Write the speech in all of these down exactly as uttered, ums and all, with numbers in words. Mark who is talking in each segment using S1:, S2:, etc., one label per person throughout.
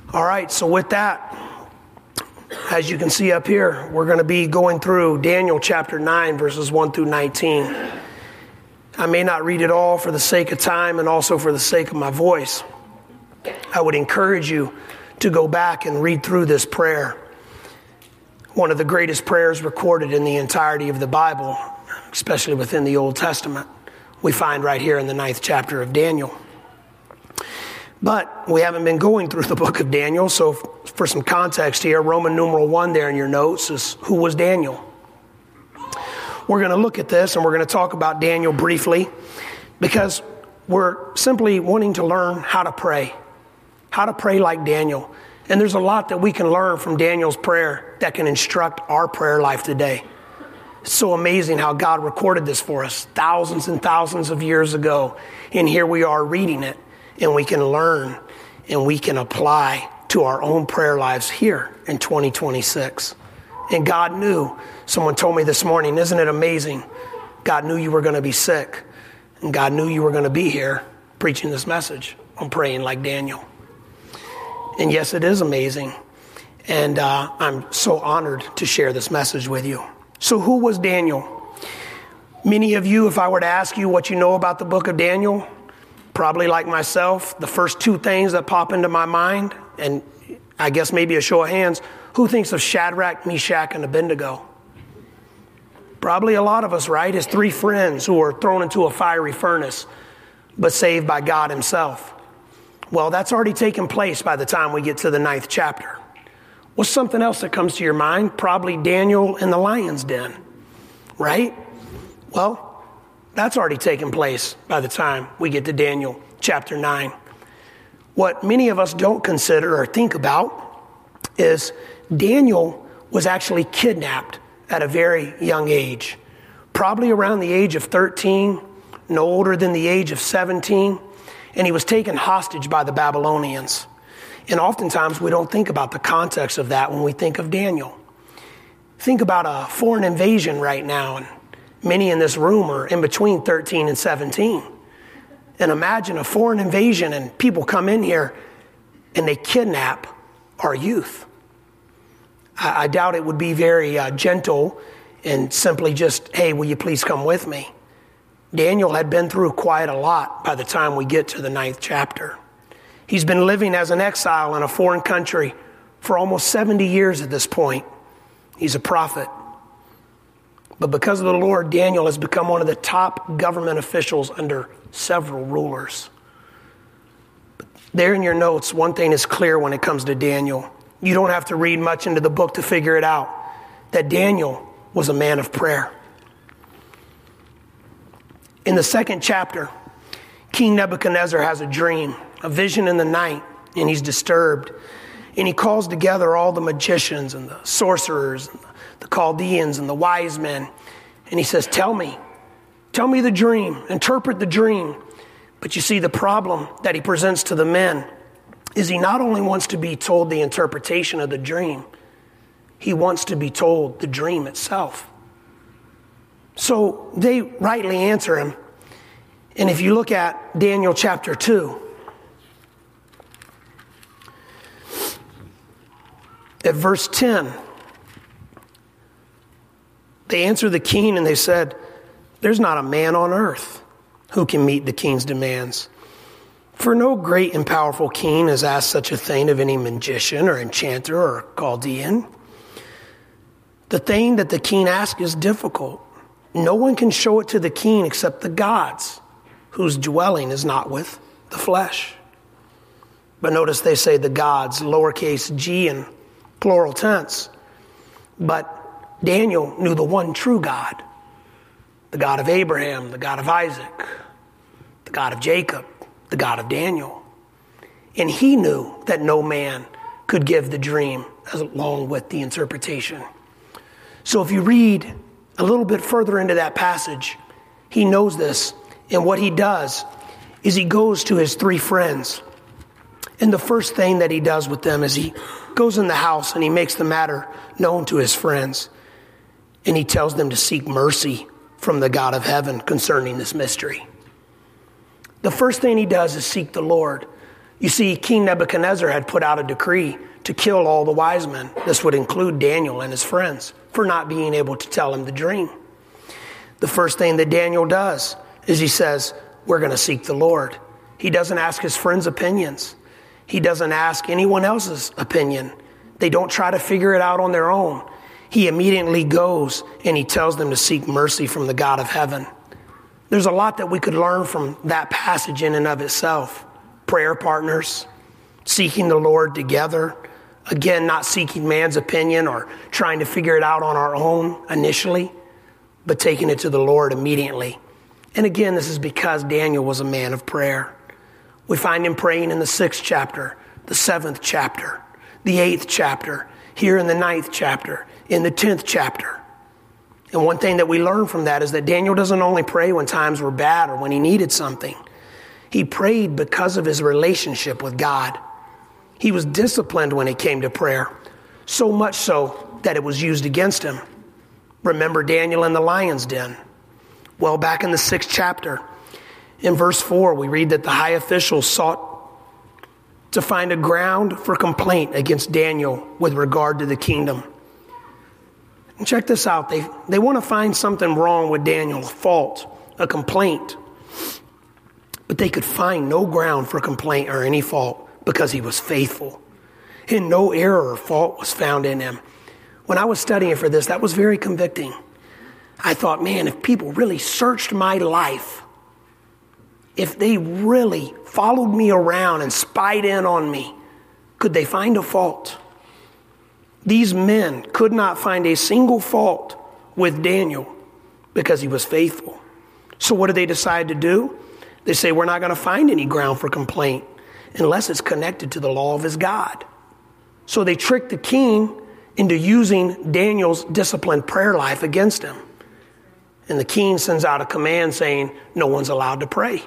S1: All right, so with that, as you can see up here, we're going to be going through Daniel chapter nine, verses one through nineteen. I may not read it all for the sake of time and also for the sake of my voice. I would encourage you to go back and read through this prayer. One of the greatest prayers recorded in the entirety of the Bible, especially within the Old Testament, we find right here in the ninth chapter of Daniel. But we haven't been going through the book of Daniel, so for some context here, Roman numeral one there in your notes is who was Daniel? We're going to look at this and we're going to talk about Daniel briefly because we're simply wanting to learn how to pray, how to pray like Daniel. And there's a lot that we can learn from Daniel's prayer that can instruct our prayer life today. It's so amazing how God recorded this for us thousands and thousands of years ago. And here we are reading it, and we can learn and we can apply to our own prayer lives here in twenty twenty-six. And God knew. Someone told me this morning, isn't it amazing? God knew you were going to be sick. And God knew you were going to be here preaching this message on praying like Daniel. And yes, it is amazing. And uh, I'm so honored to share this message with you. So who was Daniel? Many of you, if I were to ask you what you know about the book of Daniel, probably like myself, the first two things that pop into my mind, and I guess maybe a show of hands, who thinks of Shadrach, Meshach, and Abednego? Probably a lot of us, right? His three friends who were thrown into a fiery furnace, but saved by God himself. Well, that's already taken place by the time we get to the ninth chapter. What's something else that comes to your mind? Probably Daniel in the lion's den, right? Well, that's already taken place by the time we get to Daniel chapter nine. What many of us don't consider or think about is Daniel was actually kidnapped at a very young age, probably around the age of thirteen, no older than the age of seventeen, and he was taken hostage by the Babylonians. And oftentimes we don't think about the context of that when we think of Daniel. Think about a foreign invasion right now, and many in this room are in between thirteen and seventeen. And imagine a foreign invasion and people come in here and they kidnap our youth. I, I doubt it would be very uh, gentle and simply just, hey, will you please come with me? Daniel had been through quite a lot by the time we get to the ninth chapter. He's been living as an exile in a foreign country for almost seventy years at this point. He's a prophet. But because of the Lord, Daniel has become one of the top government officials under several rulers. But there in your notes, one thing is clear when it comes to Daniel. You don't have to read much into the book to figure it out, that Daniel was a man of prayer. In the second chapter, King Nebuchadnezzar has a dream, a vision in the night, and he's disturbed. And he calls together all the magicians and the sorcerers and the Chaldeans and the wise men. And he says, tell me, tell me the dream, interpret the dream. But you see, the problem that he presents to the men is he not only wants to be told the interpretation of the dream, he wants to be told the dream itself. So they rightly answer him. And if you look at Daniel chapter two, at verse ten, they answered the king and they said, there's not a man on earth who can meet the king's demands. For no great and powerful king has asked such a thing of any magician or enchanter or Chaldean. The thing that the king asks is difficult. No one can show it to the king except the gods, whose dwelling is not with the flesh. But notice they say the gods, lowercase g in plural tense. But Daniel knew the one true God, the God of Abraham, the God of Isaac, the God of Jacob, the God of Daniel. And he knew that no man could give the dream along with the interpretation. So if you read a little bit further into that passage, he knows this. And what he does is he goes to his three friends. And the first thing that he does with them is he goes in the house and he makes the matter known to his friends. And he tells them to seek mercy from the God of heaven concerning this mystery. The first thing he does is seek the Lord You see, King Nebuchadnezzar had put out a decree to kill all the wise men. This would include Daniel and his friends for not being able to tell him the dream. The first thing that Daniel does is he says, we're going to seek the Lord. He doesn't ask his friends' opinions. He doesn't ask anyone else's opinion. They don't try to figure it out on their own. He immediately goes and he tells them to seek mercy from the God of heaven. There's a lot that we could learn from that passage in and of itself. Prayer partners, seeking the Lord together. Again, not seeking man's opinion or trying to figure it out on our own initially, but taking it to the Lord immediately. And again, this is because Daniel was a man of prayer. We find him praying in the sixth chapter, the seventh chapter, the eighth chapter, here in the ninth chapter, in the tenth chapter. And one thing that we learn from that is that Daniel doesn't only pray when times were bad or when he needed something. He prayed because of his relationship with God. He was disciplined when it came to prayer, so much so that it was used against him. Remember Daniel in the lion's den. Well, back in the sixth chapter, in verse four, we read that the high officials sought to find a ground for complaint against Daniel with regard to the kingdom. And check this out. They, they want to find something wrong with Daniel, a fault, a complaint. But they could find no ground for complaint or any fault because he was faithful. And no error or fault was found in him. When I was studying for this, that was very convicting. I thought, man, if people really searched my life, if they really followed me around and spied in on me, could they find a fault? These men could not find a single fault with Daniel because he was faithful. So what do they decide to do? They say, we're not going to find any ground for complaint unless it's connected to the law of his God. So they tricked the king into using Daniel's disciplined prayer life against him. And the king sends out a command saying, no one's allowed to pray.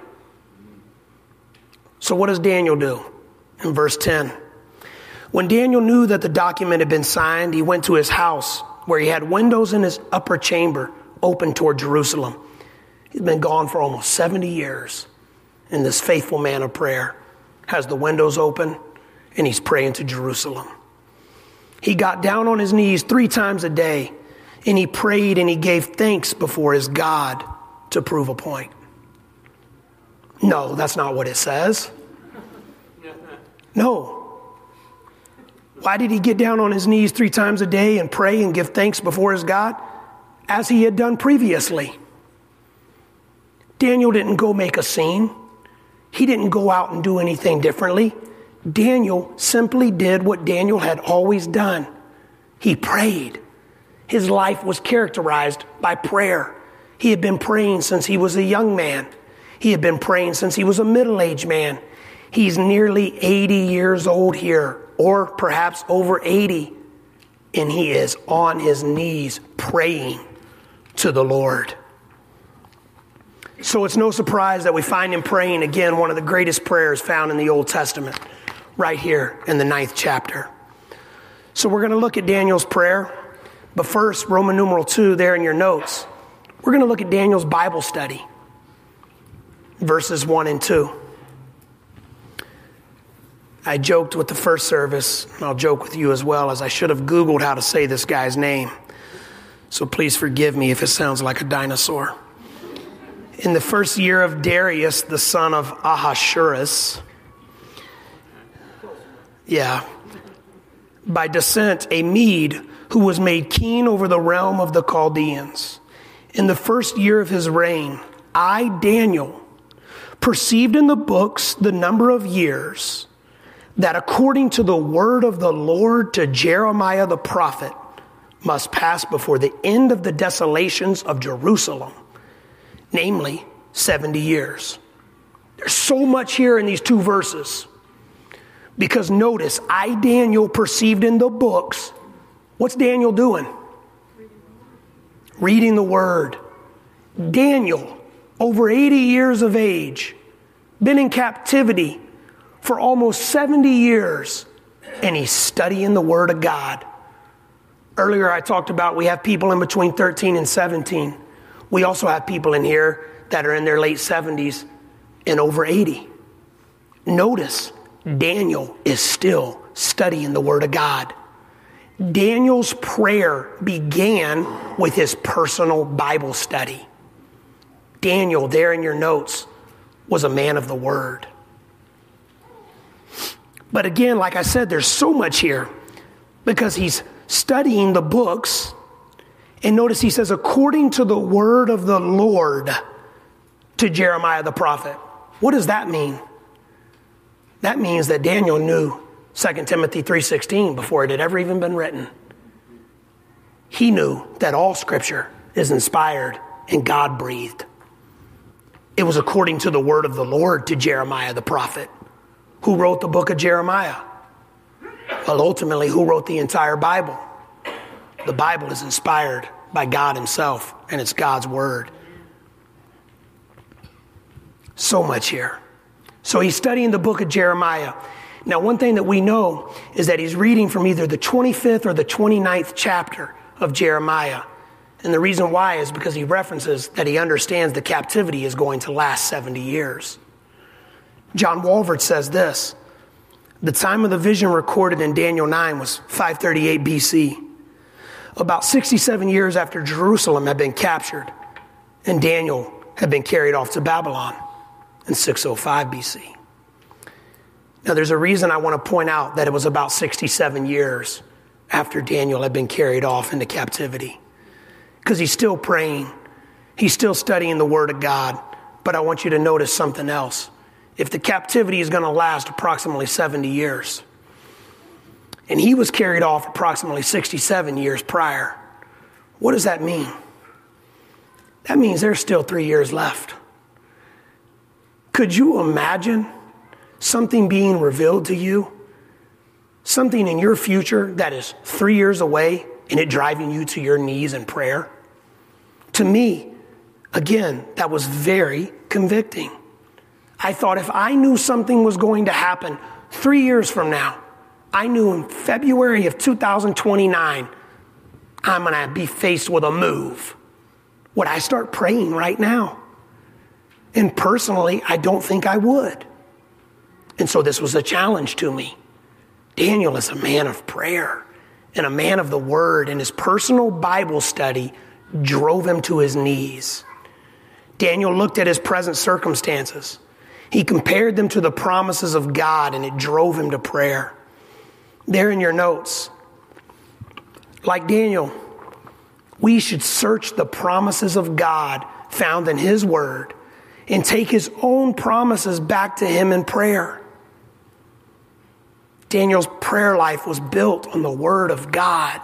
S1: So what does Daniel do? In verse ten, when Daniel knew that the document had been signed, he went to his house where he had windows in his upper chamber open toward Jerusalem. He's been gone for almost seventy years. And this faithful man of prayer has the windows open and he's praying to Jerusalem. He got down on his knees three times a day and he prayed and he gave thanks before his God to prove a point. No, that's not what it says. No. Why did he get down on his knees three times a day and pray and give thanks before his God? As he had done previously. Daniel didn't go make a scene. He didn't go out and do anything differently. Daniel simply did what Daniel had always done. He prayed. His life was characterized by prayer. He had been praying since he was a young man. He had been praying since he was a middle-aged man. He's nearly eighty years old here, or perhaps over eighty, and he is on his knees praying to the Lord. So it's no surprise that we find him praying again one of the greatest prayers found in the Old Testament, right here in the ninth chapter. So we're going to look at Daniel's prayer, but first, Roman numeral two there in your notes, we're going to look at Daniel's Bible study, verses one and two. I joked with the first service, and I'll joke with you as well, as I should have Googled how to say this guy's name. So please forgive me if it sounds like a dinosaur. In the first year of Darius, the son of Ahasuerus, yeah, by descent, a Mede who was made king over the realm of the Chaldeans. In the first year of his reign, I, Daniel, perceived in the books the number of years that according to the word of the Lord to Jeremiah the prophet must pass before the end of the desolations of Jerusalem, namely seventy years. There's so much here in these two verses. Because notice, I, Daniel, perceived in the books. What's Daniel doing? Reading the word. Daniel, over eighty years of age, been in captivity for almost seventy years, and he's studying the word of God. Earlier I talked about we have people in between thirteen and seventeen. We also have people in here that are in their late seventies and over eighty. Notice, Daniel is still studying the Word of God. Daniel's prayer began with his personal Bible study. Daniel, there in your notes, was a man of the Word. But again, like I said, there's so much here because he's studying the books. And notice he says, according to the word of the Lord to Jeremiah the prophet. What does that mean? That means that Daniel knew Second Timothy three sixteen before it had ever even been written. He knew that all scripture is inspired and God-breathed. It was according to the word of the Lord to Jeremiah the prophet. Who wrote the book of Jeremiah? Well, ultimately, who wrote the entire Bible? The Bible is inspired by God himself, and it's God's word. So much here. So he's studying the book of Jeremiah. Now, one thing that we know is that he's reading from either the twenty-fifth or the twenty-ninth chapter of Jeremiah. And the reason why is because he references that he understands the captivity is going to last seventy years. John Walvoord says this: the time of the vision recorded in Daniel nine was five thirty-eight B C, about sixty-seven years after Jerusalem had been captured and Daniel had been carried off to Babylon in six oh five B C. Now there's a reason I want to point out that it was about sixty-seven years after Daniel had been carried off into captivity, because he's still praying, he's still studying the Word of God. But I want you to notice something else. If the captivity is going to last approximately seventy years, and he was carried off approximately sixty-seven years prior, what does that mean? That means there's still three years left. Could you imagine something being revealed to you, something in your future that is three years away, and it driving you to your knees in prayer? To me, again, that was very convicting. I thought if I knew something was going to happen three years from now, I knew in February of two thousand twenty-nine, I'm going to be faced with a move. Would I start praying right now? And personally, I don't think I would. And so this was a challenge to me. Daniel is a man of prayer and a man of the Word, and his personal Bible study drove him to his knees. Daniel looked at his present circumstances. He compared them to the promises of God, and it drove him to prayer. There in your notes, like Daniel, we should search the promises of God found in his word and take his own promises back to him in prayer. Daniel's prayer life was built on the word of God.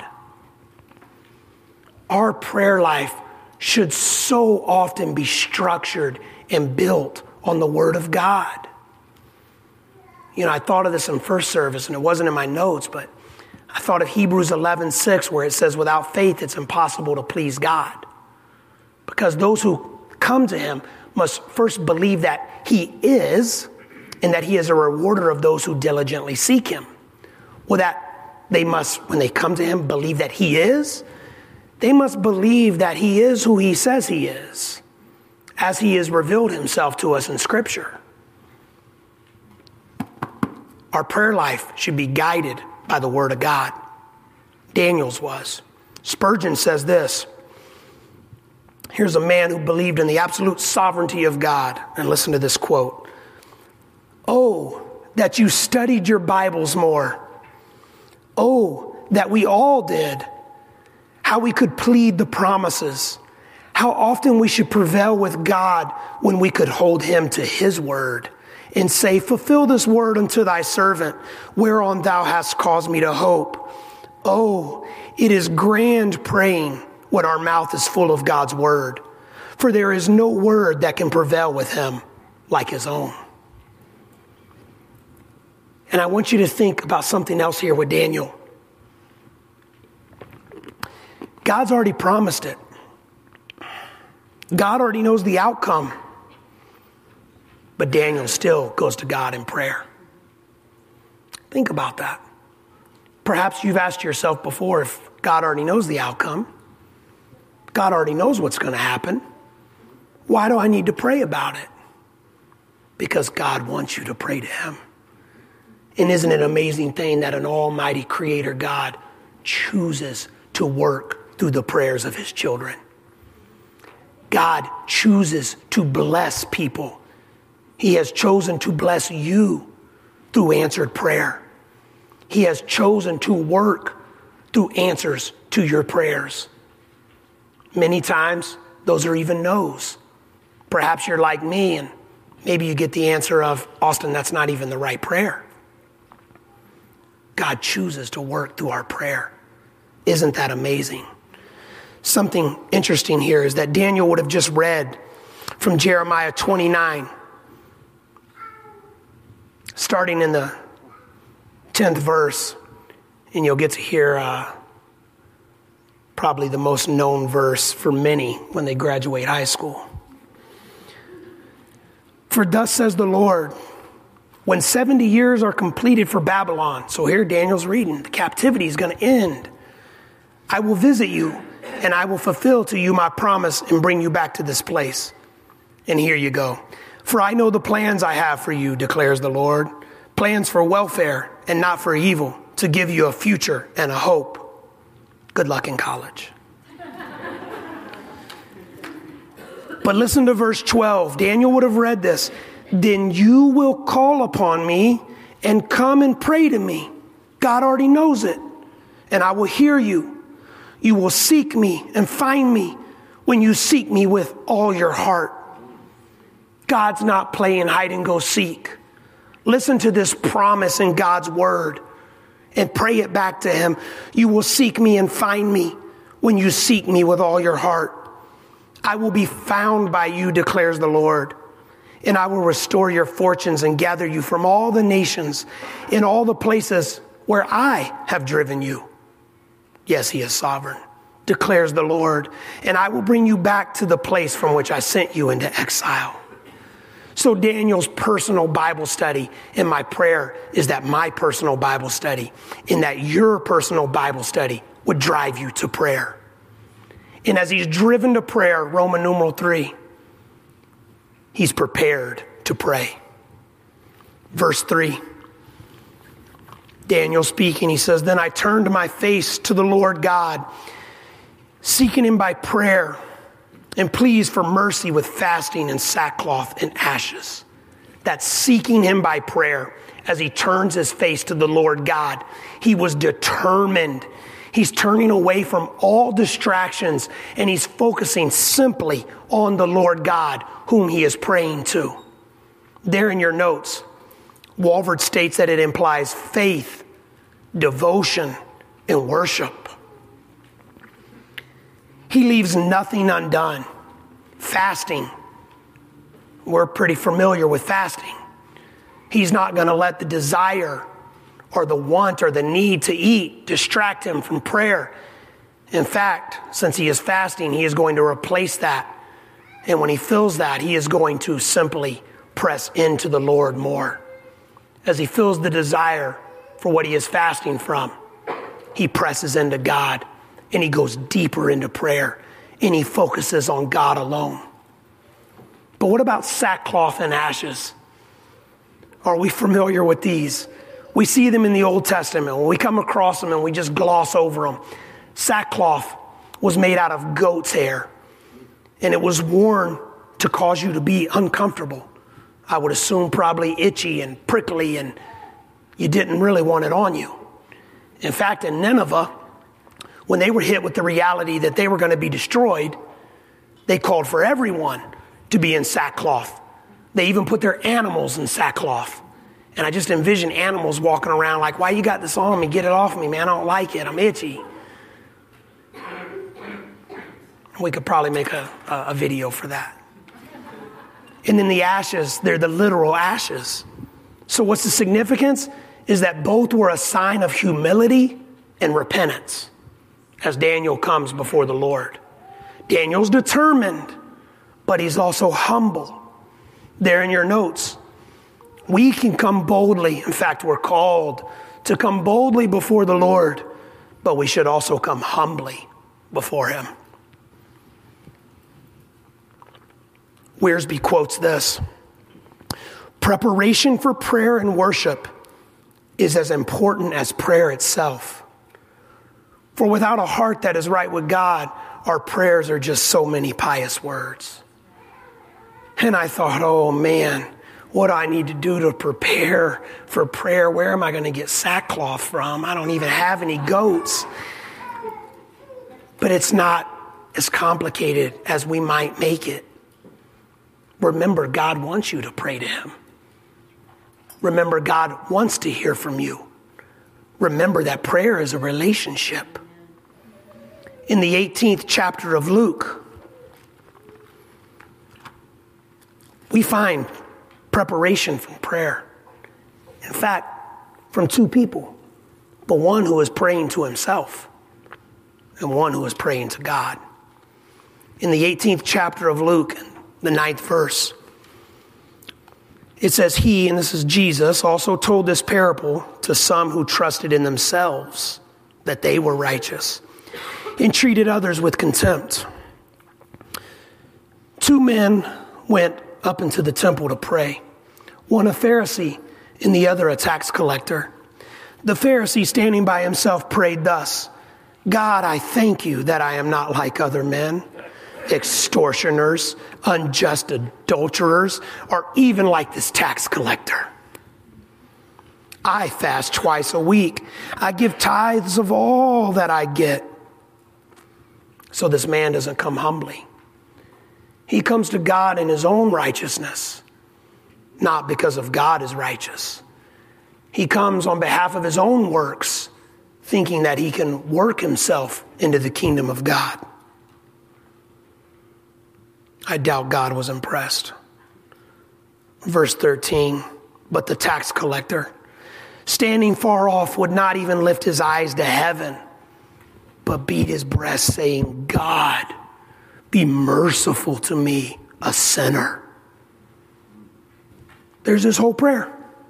S1: Our prayer life should so often be structured and built on the word of God. You know, I thought of this in first service, and it wasn't in my notes, but I thought of Hebrews eleven six, where it says, without faith, it's impossible to please God. Because those who come to him must first believe that he is, and that he is a rewarder of those who diligently seek him. Well, that they must, when they come to him, believe that he is. They must believe that he is who he says he is, as he has revealed himself to us in Scripture. Our prayer life should be guided by the Word of God. Daniel's was. Spurgeon says this. Here's a man who believed in the absolute sovereignty of God. And listen to this quote. Oh, that you studied your Bibles more. Oh, that we all did. How we could plead the promises. How often we should prevail with God when we could hold him to his word and say, fulfill this word unto thy servant, whereon thou hast caused me to hope. Oh, it is grand praying when our mouth is full of God's word, for there is no word that can prevail with him like his own. And I want you to think about something else here with Daniel. God's already promised it. God already knows the outcome. But Daniel still goes to God in prayer. Think about that. Perhaps you've asked yourself before, if God already knows the outcome, God already knows what's going to happen, why do I need to pray about it? Because God wants you to pray to him. And isn't it an amazing thing that an almighty creator God chooses to work through the prayers of his children? God chooses to bless people. He has chosen to bless you through answered prayer. He has chosen to work through answers to your prayers. Many times, those are even no's. Perhaps you're like me and maybe you get the answer of, Austin, that's not even the right prayer. God chooses to work through our prayer. Isn't that amazing? Something interesting here is that Daniel would have just read from Jeremiah twenty-nine, starting in the tenth verse, and you'll get to hear uh, probably the most known verse for many when they graduate high school. For thus says the Lord, when seventy years are completed for Babylon, so here Daniel's reading, the captivity is going to end. I will visit you and I will fulfill to you my promise and bring you back to this place. And here you go. For I know the plans I have for you, declares the Lord, plans for welfare and not for evil, to give you a future and a hope. Good luck in college. But listen to verse twelve. Daniel would have read this. Then you will call upon me and come and pray to me. God already knows it. And I will hear you. You will seek me and find me when you seek me with all your heart. God's not playing hide and go seek. Listen to this promise in God's word and pray it back to him. You will seek me and find me when you seek me with all your heart. I will be found by you, declares the Lord. And I will restore your fortunes and gather you from all the nations in all the places where I have driven you. Yes, he is sovereign, declares the Lord. And I will bring you back to the place from which I sent you into exile. So Daniel's personal Bible study and my prayer is that my personal Bible study and that your personal Bible study would drive you to prayer. And as he's driven to prayer, Roman numeral three, he's prepared to pray. Verse three, Daniel speaking, he says, then I turned my face to the Lord God, seeking him by prayer and pleas for mercy with fasting and sackcloth and ashes. That's seeking him by prayer as he turns his face to the Lord God. He was determined. He's turning away from all distractions and he's focusing simply on the Lord God whom he is praying to. There in your notes, Walvoord states that it implies faith, devotion, and worship. He leaves nothing undone. Fasting. We're pretty familiar with fasting. He's not going to let the desire or the want or the need to eat distract him from prayer. In fact, since he is fasting, he is going to replace that. And when he feels that, he is going to simply press into the Lord more. As he feels the desire for what he is fasting from, he presses into God and he goes deeper into prayer and he focuses on God alone. But what about sackcloth and ashes? Are we familiar with these? We see them in the Old Testament. When we come across them and we just gloss over them. Sackcloth was made out of goat's hair and it was worn to cause you to be uncomfortable. I would assume probably itchy and prickly and you didn't really want it on you. In fact, in Nineveh, when they were hit with the reality that they were going to be destroyed, they called for everyone to be in sackcloth. They even put their animals in sackcloth. And I just envision animals walking around like, why you got this on me? Get it off me, man. I don't like it. I'm itchy. We could probably make a, a, a video for that. And then the ashes, they're the literal ashes. So what's the significance? Is that both were a sign of humility and repentance as Daniel comes before the Lord. Daniel's determined, but he's also humble. There in your notes, we can come boldly. In fact, we're called to come boldly before the Lord, but we should also come humbly before him. Wiersbe quotes this: preparation for prayer and worship is as important as prayer itself. For without a heart that is right with God, our prayers are just so many pious words. And I thought, oh man, what do I need to do to prepare for prayer? Where am I going to get sackcloth from? I don't even have any goats. But it's not as complicated as we might make it. Remember, God wants you to pray to him. Remember, God wants to hear from you. Remember that prayer is a relationship. In the eighteenth chapter of Luke, we find preparation from prayer. In fact, from two people, but one who is praying to himself and one who is praying to God. In the eighteenth chapter of Luke, the ninth verse, it says, he, and this is Jesus, also told this parable to some who trusted in themselves that they were righteous and treated others with contempt. Two men went up into the temple to pray, one a Pharisee and the other a tax collector. The Pharisee, standing by himself, prayed thus, God, I thank you that I am not like other men, extortioners, unjust adulterers, or even like this tax collector. I fast twice a week. I give tithes of all that I get. So this man doesn't come humbly. He comes to God in his own righteousness, not because of God is righteous. He comes on behalf of his own works, thinking that he can work himself into the kingdom of God. I doubt God was impressed. Verse thirteen, but the tax collector, standing far off, would not even lift his eyes to heaven, but beat his breast, saying, God, be merciful to me, a sinner. There's this whole prayer.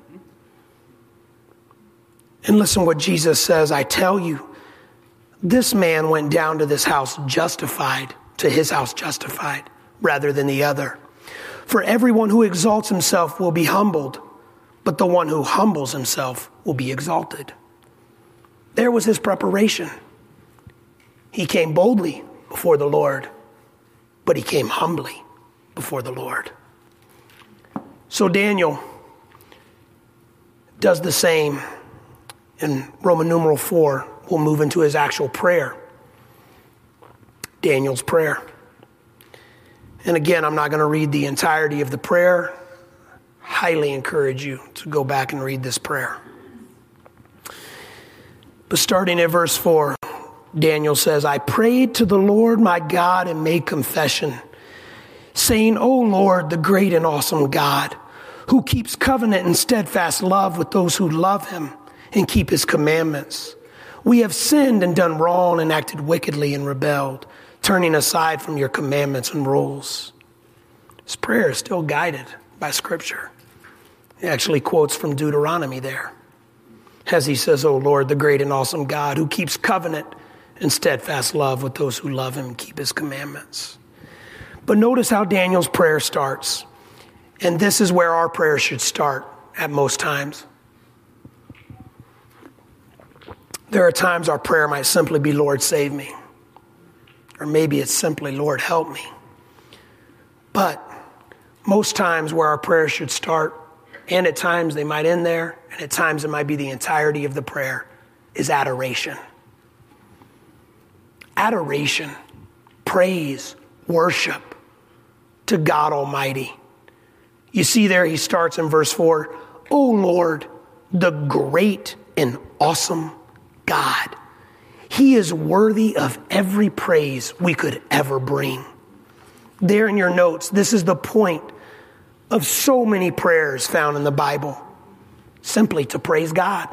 S1: And listen what Jesus says, I tell you, this man went down to this house justified, to his house justified, rather than the other. For everyone who exalts himself will be humbled, but the one who humbles himself will be exalted. There was his preparation. He came boldly before the Lord, but he came humbly before the Lord. So Daniel does the same in Roman numeral four. We'll move into his actual prayer. Daniel's prayer. And again, I'm not going to read the entirety of the prayer. Highly encourage you to go back and read this prayer. But starting at verse four, Daniel says, I prayed to the Lord my God and made confession, saying, O Lord, the great and awesome God, who keeps covenant and steadfast love with those who love him and keep his commandments. We have sinned and done wrong and acted wickedly and rebelled, turning aside from your commandments and rules. This prayer is still guided by Scripture. He actually quotes from Deuteronomy there, as he says, O Lord, the great and awesome God, who keeps covenant and steadfast love with those who love him and keep his commandments. But notice how Daniel's prayer starts. And this is where our prayer should start at most times. There are times our prayer might simply be, Lord, save me. Or maybe it's simply, Lord, help me. But most times where our prayer should start, and at times they might end there, and at times it might be the entirety of the prayer, is adoration. Adoration, praise, worship to God Almighty. You see there, he starts in verse four, O Lord, the great and awesome God. He is worthy of every praise we could ever bring. There in your notes, this is the point of so many prayers found in the Bible, simply to praise God.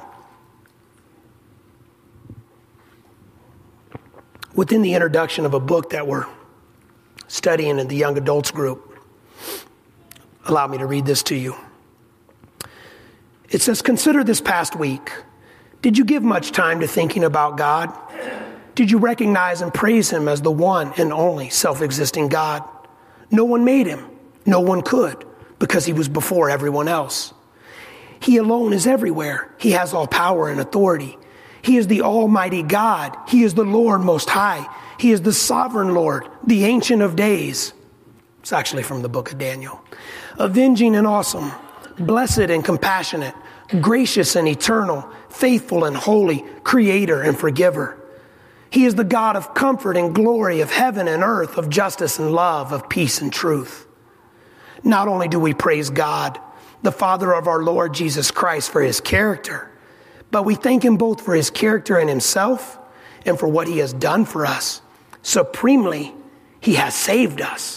S1: Within the introduction of a book that we're studying in the young adults group, allow me to read this to you. It says, consider this past week. Did you give much time to thinking about God? Did you recognize and praise him as the one and only self-existing God? No one made him. No one could, because he was before everyone else. He alone is everywhere. He has all power and authority. He is the Almighty God. He is the Lord Most High. He is the sovereign Lord, the Ancient of Days. It's actually from the book of Daniel. Avenging and awesome, blessed and compassionate, gracious and eternal, faithful and holy, creator and forgiver. He is the God of comfort and glory, of heaven and earth, of justice and love, of peace and truth. Not only do we praise God, the Father of our Lord Jesus Christ, for his character, but we thank him both for his character in himself and for what he has done for us. Supremely, he has saved us.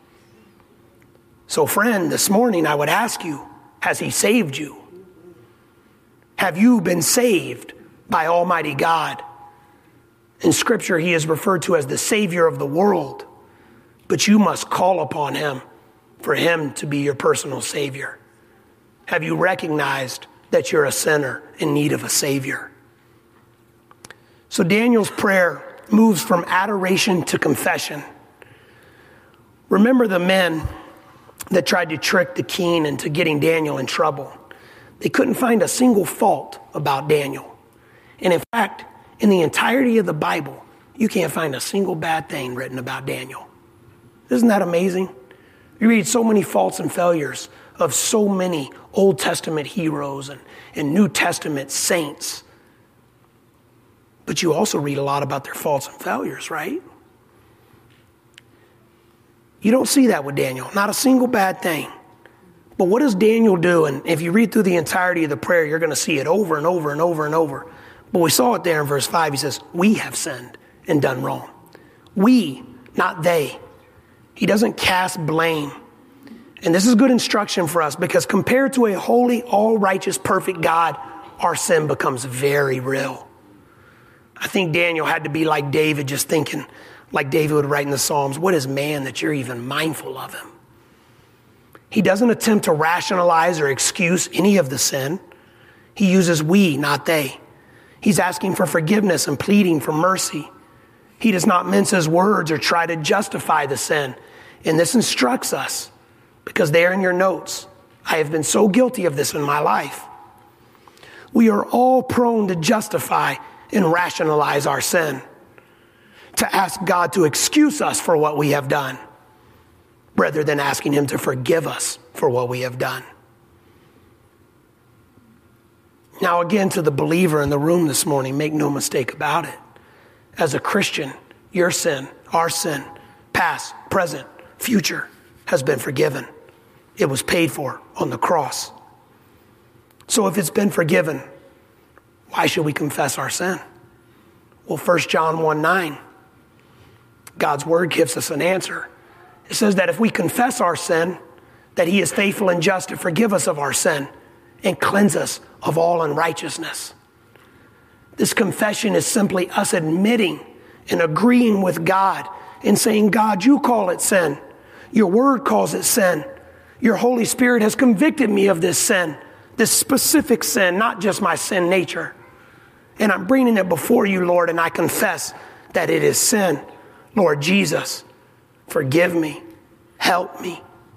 S1: So friend, this morning I would ask you, has he saved you? Have you been saved by Almighty God? In Scripture, he is referred to as the Savior of the world, but you must call upon him for him to be your personal Savior. Have you recognized that you're a sinner in need of a Savior? So Daniel's prayer moves from adoration to confession. Remember the men that tried to trick the king into getting Daniel in trouble. They couldn't find a single fault about Daniel. And in fact, in the entirety of the Bible, you can't find a single bad thing written about Daniel. Isn't that amazing? You read so many faults and failures of so many Old Testament heroes and, and New Testament saints. But you also read a lot about their faults and failures, right? You don't see that with Daniel. Not a single bad thing. But what does Daniel do? And if you read through the entirety of the prayer, you're going to see it over and over and over and over. But we saw it there in verse five. He says, we have sinned and done wrong. We, not they. He doesn't cast blame. And this is good instruction for us, because compared to a holy, all-righteous, perfect God, our sin becomes very real. I think Daniel had to be like David, just thinking, like David would write in the Psalms, what is man that you're even mindful of him? He doesn't attempt to rationalize or excuse any of the sin. He uses we, not they. He's asking for forgiveness and pleading for mercy. He does not mince his words or try to justify the sin. And this instructs us, because there in your notes, I have been so guilty of this in my life. We are all prone to justify and rationalize our sin, to ask God to excuse us for what we have done, rather than asking him to forgive us for what we have done. Now again, to the believer in the room this morning, make no mistake about it. As a Christian, your sin, our sin, past, present, future, has been forgiven. It was paid for on the cross. So if it's been forgiven, why should we confess our sin? Well, First John one nine, God's word gives us an answer. It says that if we confess our sin, that he is faithful and just to forgive us of our sin and cleanse us of all unrighteousness. This confession is simply us admitting and agreeing with God and saying, God, you call it sin. Your word calls it sin. Your Holy Spirit has convicted me of this sin, this specific sin, not just my sin nature. And I'm bringing it before you, Lord, and I confess that it is sin. Lord Jesus, forgive me. Help me.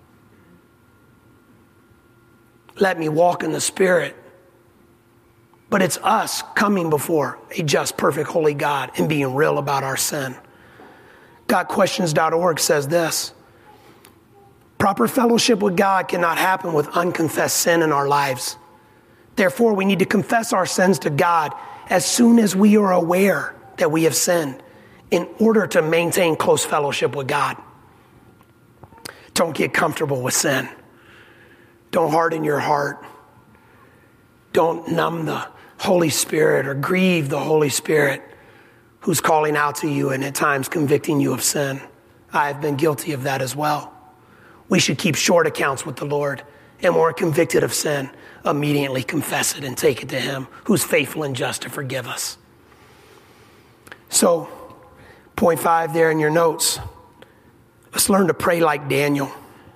S1: Let me walk in the Spirit. But it's us coming before a just, perfect, holy God and being real about our sin. God Questions dot org says this: proper fellowship with God cannot happen with unconfessed sin in our lives. Therefore, we need to confess our sins to God as soon as we are aware that we have sinned, in order to maintain close fellowship with God. Don't get comfortable with sin. Don't harden your heart. Don't numb the Holy Spirit or grieve the Holy Spirit who's calling out to you and at times convicting you of sin. I have been guilty of that as well. We should keep short accounts with the Lord, and when we're convicted of sin, immediately confess it and take it to him who's faithful and just to forgive us. So, point five there in your notes. Let's learn to pray like Daniel.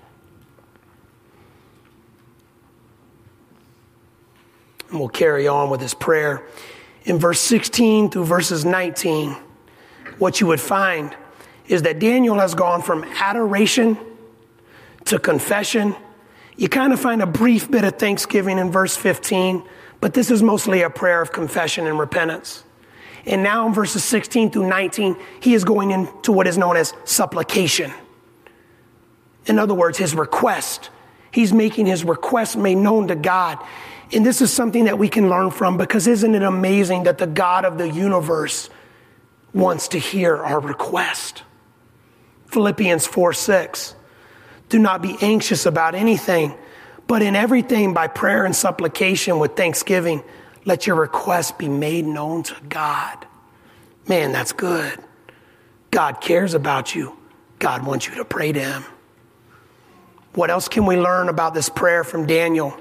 S1: And we'll carry on with this prayer. In verse sixteen through verses nineteen, what you would find is that Daniel has gone from adoration to confession, You kind of find a brief bit of thanksgiving in verse fifteen, but this is mostly a prayer of confession and repentance. And now in verses sixteen through nineteen, he is going into what is known as supplication. In other words, his request. He's making his request made known to God. And this is something that we can learn from, because isn't it amazing that the God of the universe wants to hear our request? Philippians four six. Do not be anxious about anything, but in everything by prayer and supplication with thanksgiving, let your requests be made known to God. Man, that's good. God cares about you. God wants you to pray to him. What else can we learn about this prayer from Daniel?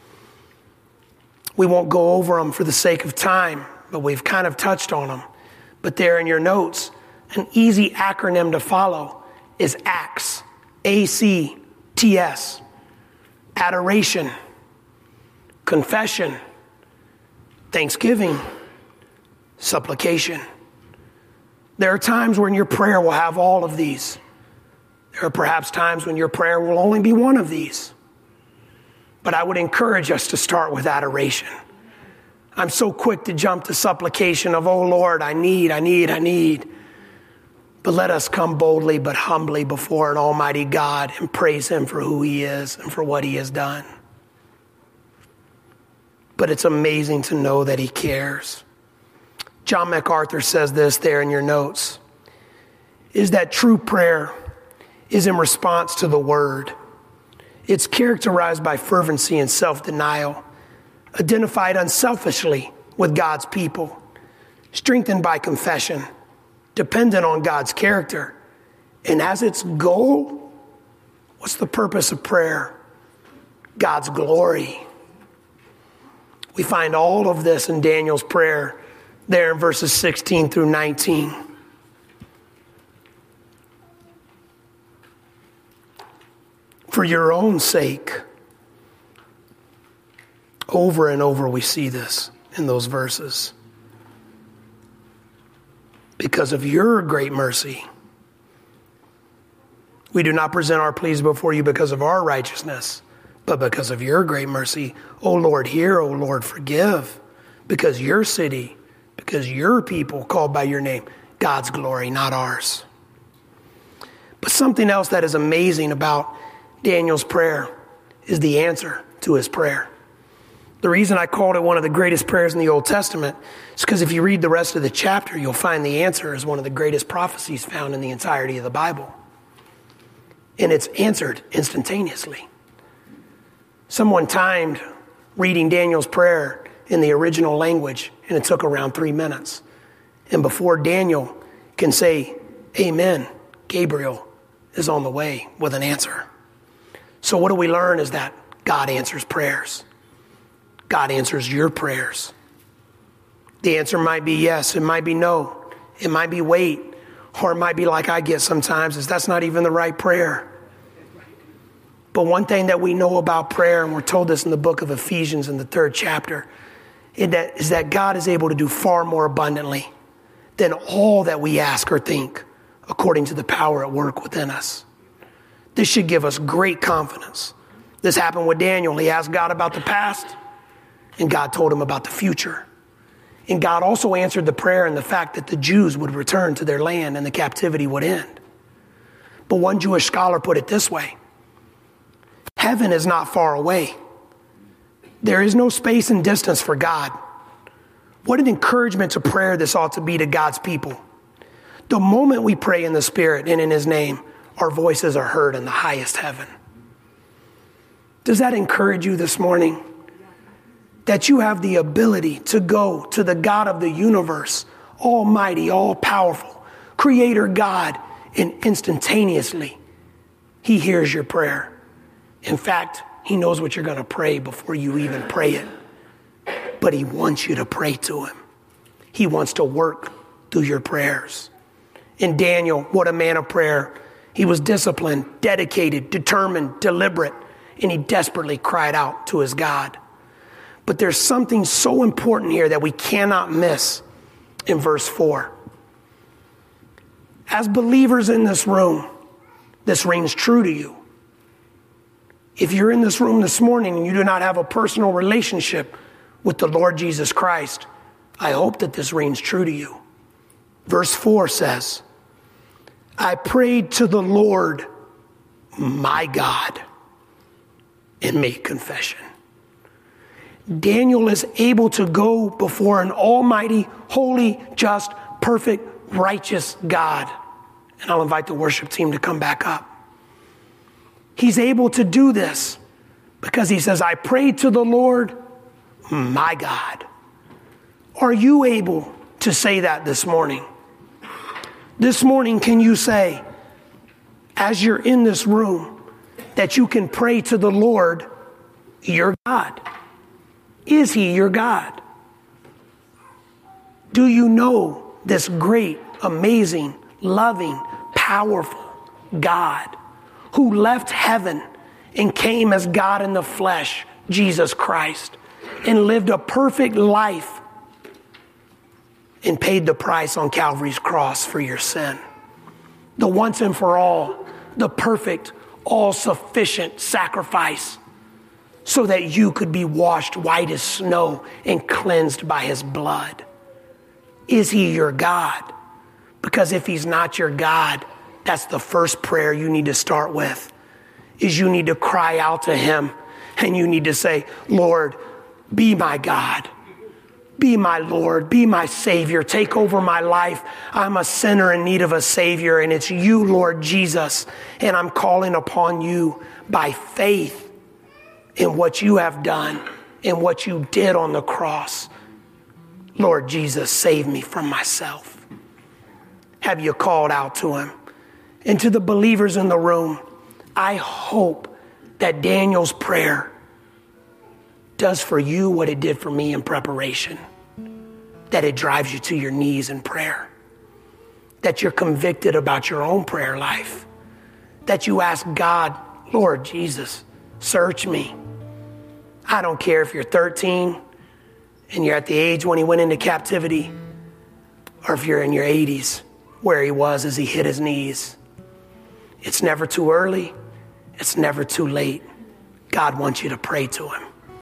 S1: We won't go over them for the sake of time, but we've kind of touched on them. But there in your notes, an easy acronym to follow is ACTS. A C T S. Adoration, confession, thanksgiving, supplication. There are times when your prayer will have all of these. There are perhaps times when your prayer will only be one of these. But I would encourage us to start with adoration. I'm so quick to jump to supplication of, oh Lord, I need, I need, I need. But let us come boldly but humbly before an almighty God and praise him for who he is and for what he has done. But it's amazing to know that he cares. John MacArthur says this there in your notes, is that true prayer is in response to the word. It's characterized by fervency and self-denial, identified unselfishly with God's people, strengthened by confession, dependent on God's character. And as its goal, what's the purpose of prayer? God's glory. We find all of this in Daniel's prayer there in verses sixteen through nineteen. For your own sake, over and over we see this in those verses. Because of your great mercy, we do not present our pleas before you because of our righteousness, but because of your great mercy. O Lord, hear, O Lord, forgive, because your city, because your people called by your name, God's glory, not ours. But something else that is amazing about Daniel's prayer is the answer to his prayer. The reason I called it one of the greatest prayers in the Old Testament is because if you read the rest of the chapter, you'll find the answer is one of the greatest prophecies found in the entirety of the Bible. And it's answered instantaneously. Someone timed reading Daniel's prayer in the original language, and it took around three minutes. And before Daniel can say, amen, Gabriel is on the way with an answer. So what do we learn is that God answers prayers. God answers your prayers. The answer might be yes, it might be no, it might be wait, or it might be like I get sometimes, is that's not even the right prayer. But one thing that we know about prayer, and we're told this in the book of Ephesians in the third chapter, is that, is that God is able to do far more abundantly than all that we ask or think, according to the power at work within us. This should give us great confidence. This happened with Daniel. He asked God about the past, and God told him about the future. And God also answered the prayer in the fact that the Jews would return to their land and the captivity would end. But one Jewish scholar put it this way: heaven is not far away. There is no space and distance for God. What an encouragement to prayer this ought to be to God's people. The moment we pray in the Spirit and in his name, our voices are heard in the highest heaven. Does that encourage you this morning? That you have the ability to go to the God of the universe, almighty, all-powerful, creator God, and instantaneously, he hears your prayer. In fact, he knows what you're going to pray before you even pray it. But he wants you to pray to him. He wants to work through your prayers. In Daniel, what a man of prayer. He was disciplined, dedicated, determined, deliberate, and he desperately cried out to his God. But there's something so important here that we cannot miss in verse four. As believers in this room, this rings true to you. If you're in this room this morning and you do not have a personal relationship with the Lord Jesus Christ, I hope that this rings true to you. Verse four says, I prayed to the Lord, my God, and made confession. Daniel is able to go before an almighty, holy, just, perfect, righteous God. And I'll invite the worship team to come back up. He's able to do this because he says, I prayed to the Lord, my God. Are you able to say that this morning? This morning, can you say, as you're in this room, that you can pray to the Lord, your God? Is he your God? Do you know this great, amazing, loving, powerful God who left heaven and came as God in the flesh, Jesus Christ, and lived a perfect life and paid the price on Calvary's cross for your sin? The once and for all, the perfect, all-sufficient sacrifice so that you could be washed white as snow and cleansed by his blood. Is he your God? Because if he's not your God, that's the first prayer you need to start with, is you need to cry out to him and you need to say, Lord, be my God. Be my Lord. Be my Savior. Take over my life. I'm a sinner in need of a Savior, and it's you, Lord Jesus, and I'm calling upon you by faith in what you have done and what you did on the cross. Lord Jesus, save me from myself. Have you called out to him? And to the believers in the room, I hope that Daniel's prayer does for you what it did for me in preparation. That it drives you to your knees in prayer. That you're convicted about your own prayer life. That you ask God, Lord Jesus, search me. I don't care if you're thirteen and you're at the age when he went into captivity, or if you're in your eighties where he was as he hit his knees. It's never too early. It's never too late. God wants you to pray to him.